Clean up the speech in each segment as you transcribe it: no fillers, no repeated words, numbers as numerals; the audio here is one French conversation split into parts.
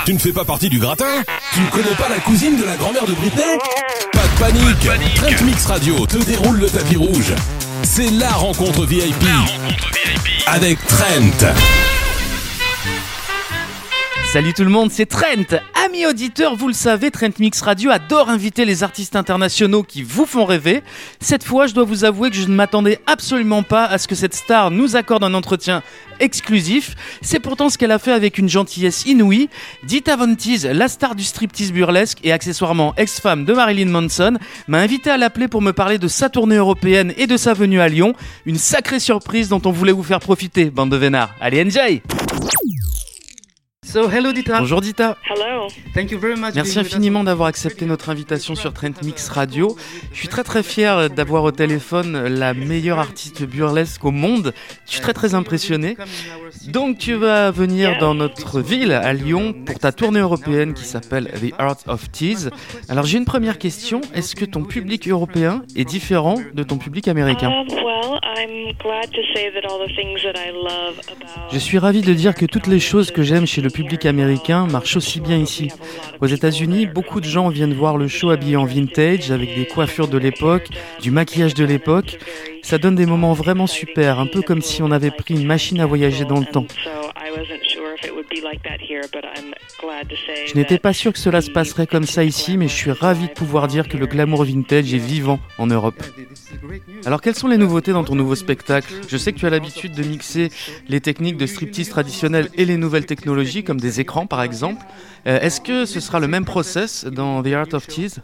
Tu ne fais pas partie du gratin? Tu ne connais pas la cousine de la grand-mère de Britney? Pas de panique, Trent Mix Radio te déroule le tapis rouge. C'est la rencontre VIP avec Trent. Salut tout le monde, c'est Trent. Amis auditeurs, vous le savez, Trent Mix Radio adore inviter les artistes internationaux qui vous font rêver. Cette fois, je dois vous avouer que je ne m'attendais absolument pas à ce que cette star nous accorde un entretien exclusif. C'est pourtant ce qu'elle a fait avec une gentillesse inouïe. Dita Von Teese, la star du striptease burlesque et accessoirement ex-femme de Marilyn Manson, m'a invité à l'appeler pour me parler de sa tournée européenne et de sa venue à Lyon. Une sacrée surprise dont on voulait vous faire profiter, bande de vénards. Allez, enjoy! So, hello Dita. Bonjour Dita. Hello. Thank you very much. Merci infiniment d'avoir accepté notre invitation sur Trent Mix Radio. Je suis très fier d'avoir au téléphone la meilleure artiste burlesque au monde. Je suis très impressionné. Donc tu vas venir dans notre ville, à Lyon, pour ta tournée européenne qui s'appelle The Art of Tease. Alors j'ai une première question. Est-ce que ton public européen est différent de ton public américain? Je suis ravi de dire que toutes les choses que j'aime chez le public américain marche aussi bien ici. Aux États-Unis, beaucoup de gens viennent voir le show habillés en vintage, avec des coiffures de l'époque, du maquillage de l'époque. Ça donne des moments vraiment super, un peu comme si on avait pris une machine à voyager dans le temps. Je n'étais pas sûr que cela se passerait comme ça ici, mais je suis ravi de pouvoir dire que le glamour vintage est vivant en Europe. Alors, quelles sont les nouveautés dans ton nouveau spectacle? Je sais que tu as l'habitude de mixer les techniques de striptease traditionnelles et les nouvelles technologies, comme des écrans par exemple. Est-ce que ce sera le même process dans The Art of Tease?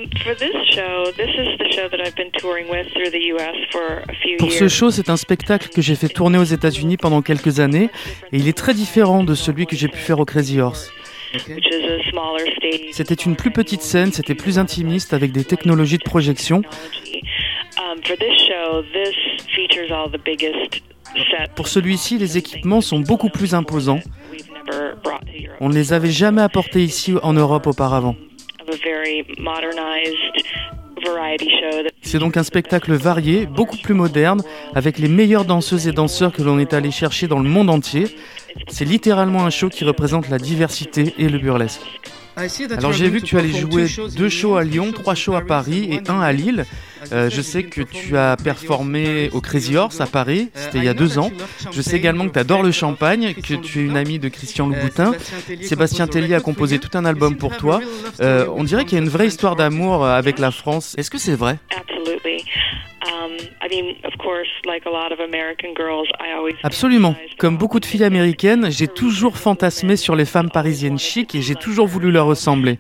Pour ce show, c'est un spectacle que j'ai fait tourner aux États-Unis pendant quelques années et il est très différent de celui que j'ai pu faire au Crazy Horse. C'était une plus petite scène, c'était plus intimiste avec des technologies de projection. Pour celui-ci, les équipements sont beaucoup plus imposants. On ne les avait jamais apportés ici en Europe auparavant. C'est donc un spectacle varié, beaucoup plus moderne, avec les meilleures danseuses et danseurs que l'on est allé chercher dans le monde entier. C'est littéralement un show qui représente la diversité et le burlesque. Alors j'ai vu que tu allais jouer 2 shows à Lyon, 3 shows à Paris et 1 à Lille. Je sais que tu as performé au Crazy Horse à Paris, c'était il y a 2 ans. Je sais également que tu adores le champagne, que tu es une amie de Christian Louboutin. Sébastien Tellier a composé tout un album pour toi. On dirait qu'il y a une vraie histoire d'amour avec la France. Est-ce que c'est vrai? Absolument. Comme beaucoup de filles américaines, j'ai toujours fantasmé sur les femmes parisiennes chic et j'ai toujours voulu leur ressembler.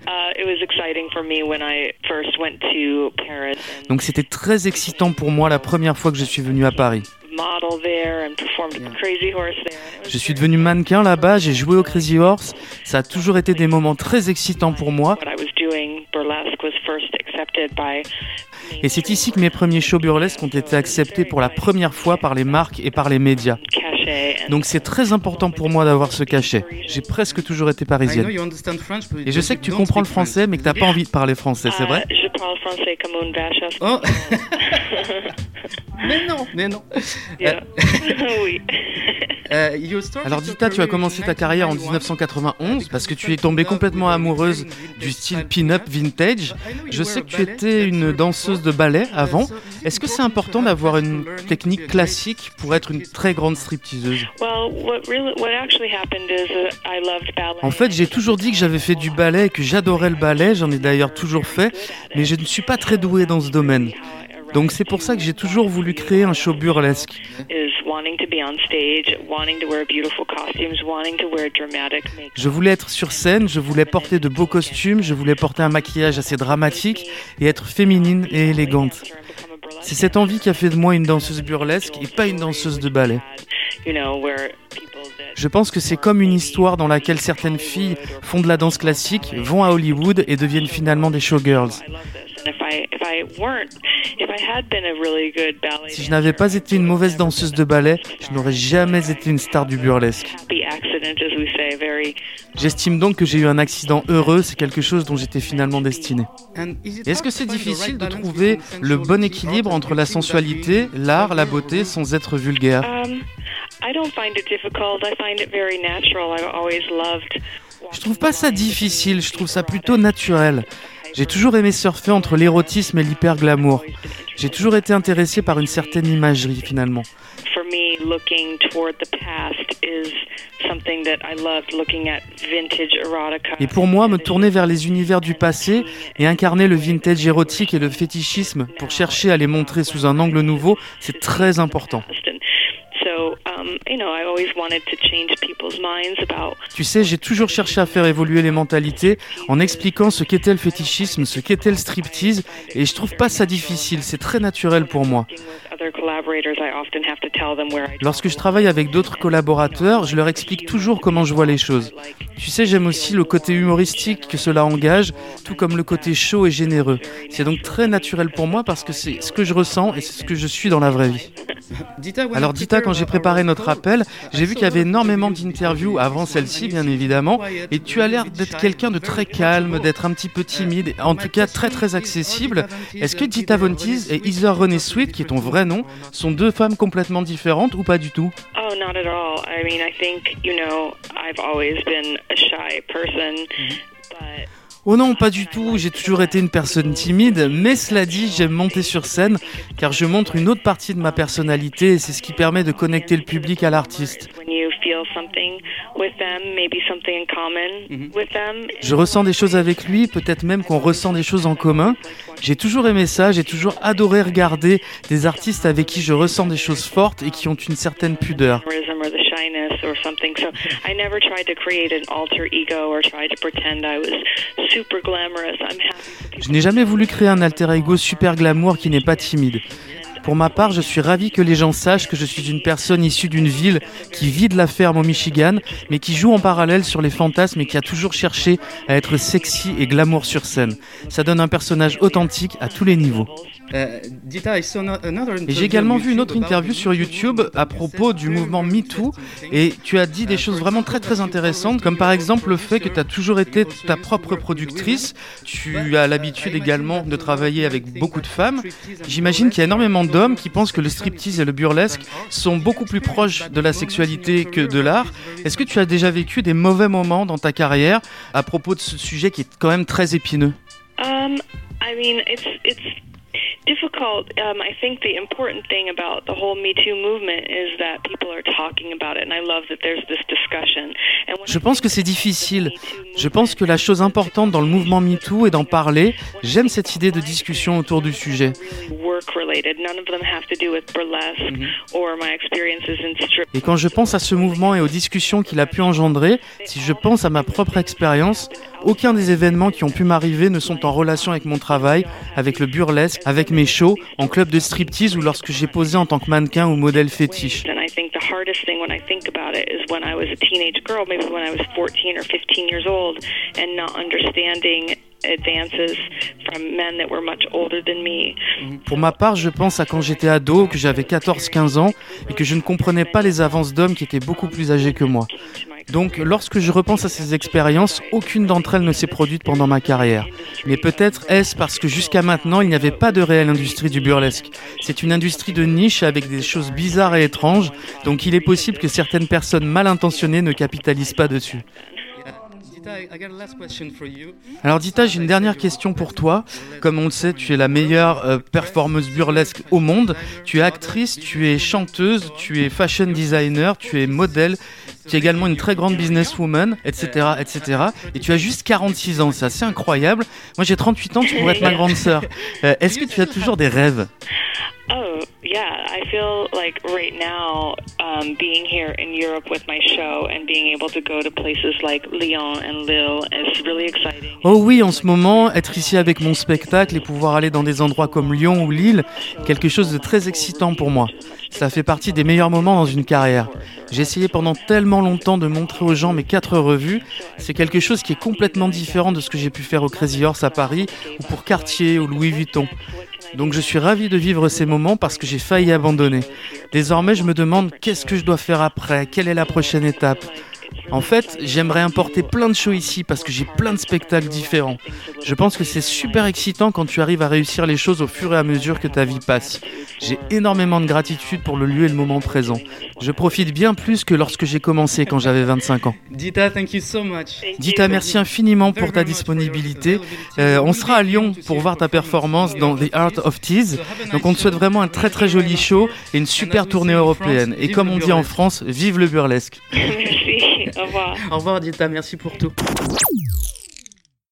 Donc c'était très excitant pour moi la première fois que je suis venu à Paris. Je suis devenu mannequin là-bas, j'ai joué au Crazy Horse. Ça a toujours été des moments très excitants pour moi. Et c'est ici que mes premiers shows burlesques ont été acceptés pour la première fois par les marques et par les médias. Donc c'est très important pour moi d'avoir ce cachet. J'ai presque toujours été parisienne. Et je sais que tu comprends le français, mais que tu n'as pas envie de parler français, c'est vrai? Je parle français comme une vache. Oh. Mais non. Oui. Alors Dita, tu as commencé ta carrière en 1991 parce que tu es tombée complètement amoureuse du style pin-up vintage. Je sais que tu étais une danseuse de ballet avant. Est-ce que c'est important d'avoir une technique classique pour être une très grande stripteaseuse? En fait, j'ai toujours dit que j'avais fait du ballet et que j'adorais le ballet. J'en ai d'ailleurs toujours fait, mais je ne suis pas très douée dans ce domaine. Donc c'est pour ça que j'ai toujours voulu créer un show burlesque. Je voulais être sur scène, je voulais porter de beaux costumes, je voulais porter un maquillage assez dramatique et être féminine et élégante. C'est cette envie qui a fait de moi une danseuse burlesque et pas une danseuse de ballet. Je pense que c'est comme une histoire dans laquelle certaines filles font de la danse classique, vont à Hollywood et deviennent finalement des showgirls. Si je n'avais pas été une mauvaise danseuse de ballet, je n'aurais jamais été une star du burlesque. J'estime donc que j'ai eu un accident heureux, c'est quelque chose dont j'étais finalement destiné. Est-ce que c'est difficile de trouver le bon équilibre entre la sensualité, l'art, la beauté, sans être vulgaire? Je trouve pas ça difficile, je trouve ça plutôt naturel. J'ai toujours aimé surfer entre l'érotisme et l'hyper-glamour. J'ai toujours été intéressé par une certaine imagerie, finalement. Et pour moi, me tourner vers les univers du passé et incarner le vintage érotique et le fétichisme pour chercher à les montrer sous un angle nouveau, c'est très important. Tu sais, j'ai toujours cherché à faire évoluer les mentalités en expliquant ce qu'était le fétichisme, ce qu'était le striptease, et je trouve pas ça difficile, c'est très naturel pour moi. Lorsque je travaille avec d'autres collaborateurs, je leur explique toujours comment je vois les choses. Tu sais, j'aime aussi le côté humoristique que cela engage, tout comme le côté chaud et généreux. C'est donc très naturel pour moi parce que c'est ce que je ressens et c'est ce que je suis dans la vraie vie. Alors Dita, quand j'ai préparé notre appel, j'ai vu qu'il y avait énormément d'interviews avant celle-ci, bien évidemment, et tu as l'air d'être quelqu'un de très calme, d'être un petit peu timide, en tout cas très très accessible. Est-ce que Dita Von Teese et Heather Renée Sweet, qui est ton vrai nom, sont deux femmes complètement différentes ou pas du tout? Oh, not at all. I mean, I think, I've always been a shy person, but... Oh non, pas du tout, j'ai toujours été une personne timide, mais cela dit, j'aime monter sur scène car je montre une autre partie de ma personnalité et c'est ce qui permet de connecter le public à l'artiste. Je ressens des choses avec lui, peut-être même qu'on ressent des choses en commun. J'ai toujours aimé ça, j'ai toujours adoré regarder des artistes avec qui je ressens des choses fortes et qui ont une certaine pudeur. Je n'ai jamais voulu créer un alter ego super glamour qui n'est pas timide. Pour ma part, je suis ravi que les gens sachent que je suis une personne issue d'une ville qui vit de la ferme au Michigan, mais qui joue en parallèle sur les fantasmes et qui a toujours cherché à être sexy et glamour sur scène. Ça donne un personnage authentique à tous les niveaux. Et j'ai également vu une autre interview sur YouTube à propos du mouvement MeToo et tu as dit des choses vraiment très très intéressantes, comme par exemple le fait que tu as toujours été ta propre productrice. Tu as l'habitude également de travailler avec beaucoup de femmes. J'imagine qu'il y a énormément d'hommes qui pensent que le striptease et le burlesque sont beaucoup plus proches de la sexualité que de l'art. Est-ce que tu as déjà vécu des mauvais moments dans ta carrière à propos de ce sujet qui est quand même très épineux? Difficult. I think the important thing about the whole Me Too movement is that people are talking about it, and I love that there's this discussion. Je pense que c'est difficile. Je pense que la chose importante dans le mouvement Me Too est d'en parler. J'aime cette idée de discussion autour du sujet. Et quand je pense à ce mouvement et aux discussions qu'il a pu engendrer, si je pense à ma propre expérience, aucun des événements qui ont pu m'arriver ne sont en relation avec mon travail, avec le burlesque, avec mes shows, en club de striptease ou lorsque j'ai posé en tant que mannequin ou modèle fétiche. Pour ma part, je pense à quand j'étais ado, que j'avais 14-15 ans et que je ne comprenais pas les avances d'hommes qui étaient beaucoup plus âgés que moi. Donc, lorsque je repense à ces expériences, aucune d'entre elles ne s'est produite pendant ma carrière. Mais peut-être est-ce parce que jusqu'à maintenant, il n'y avait pas de réelle industrie du burlesque. C'est une industrie de niche avec des choses bizarres et étranges, donc il est possible que certaines personnes mal intentionnées ne capitalisent pas dessus. Alors Dita, j'ai une dernière question pour toi. Comme on le sait, tu es la meilleure performeuse burlesque au monde. Tu es actrice, tu es chanteuse, tu es fashion designer, tu es modèle. Tu es également une très grande businesswoman, etc., etc. Et tu as juste 46 ans, c'est assez incroyable. Moi j'ai 38 ans, tu pourrais être ma grande sœur. Est-ce que tu as toujours des rêves? Oh, yeah. I feel like right now, being here in Europe with my show and being able to go to places like Lyon and Lille is really exciting. Oh oui, en ce moment, être ici avec mon spectacle et pouvoir aller dans des endroits comme Lyon ou Lille, quelque chose de très excitant pour moi. Ça fait partie des meilleurs moments dans une carrière. J'ai essayé pendant tellement longtemps de montrer aux gens mes 4 revues. C'est quelque chose qui est complètement différent de ce que j'ai pu faire au Crazy Horse à Paris ou pour Cartier ou Louis Vuitton. Donc je suis ravi de vivre ces moments parce que j'ai failli abandonner. Désormais, je me demande qu'est-ce que je dois faire après, quelle est la prochaine étape. En fait, j'aimerais importer plein de shows ici parce que j'ai plein de spectacles différents. Je pense que c'est super excitant quand tu arrives à réussir les choses au fur et à mesure que ta vie passe. J'ai énormément de gratitude pour le lieu et le moment présent. Je profite bien plus que lorsque j'ai commencé quand j'avais 25 ans. Dita, thank you so much. Dita, merci infiniment pour ta disponibilité. On sera à Lyon pour voir ta performance dans The Art of Tease. Donc on te souhaite vraiment un très très joli show et une super tournée européenne. Et comme on dit en France, vive le burlesque. Merci, au revoir. Au revoir Dita, merci pour tout.